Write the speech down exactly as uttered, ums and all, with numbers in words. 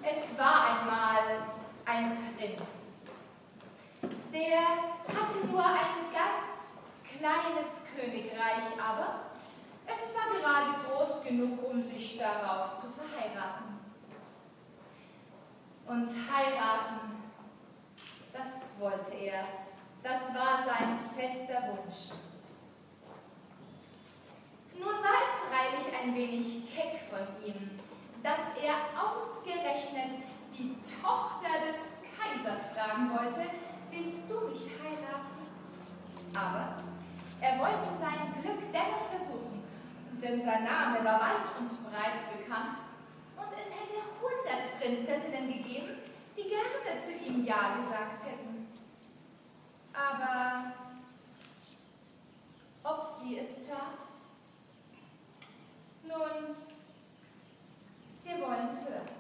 Es war einmal ein Prinz, der hatte nur ein ganz kleines Königreich, aber es war gerade groß genug, um sich darauf zu verheiraten. Und heiraten, das wollte er, das war sein fester Wunsch. Nun war es freilich ein wenig keck von ihm, dass er ausgerechnet die Tochter des Kaisers fragen wollte, willst du mich heiraten? Aber er wollte sein Glück dennoch versuchen, denn sein Name war weit und breit bekannt und es hätte hundert Prinzessinnen gegeben, die gerne zu ihm Ja gesagt hätten. Aber ob sie es tat? Nun, wir wollen hören.